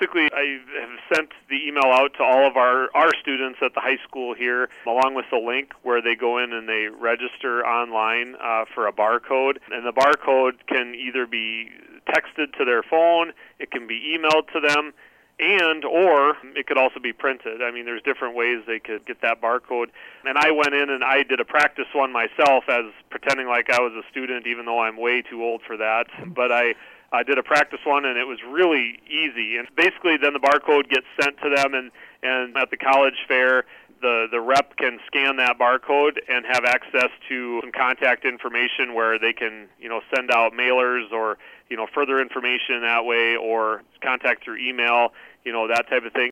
basically, I have sent the email out to all of our students at the high school here, along with the link where they go in and they register online for a barcode. And the barcode can either be texted to their phone, it can be emailed to them, or it could also be printed. I mean, there's different ways they could get that barcode. And I went in and I did a practice one myself, as pretending like I was a student, even though I'm way too old for that. But I did a practice one, and it was really easy. And basically, then the barcode gets sent to them, and at the college fair, the rep can scan that barcode and have access to some contact information where they can, send out mailers or, further information that way, or contact through email, that type of thing.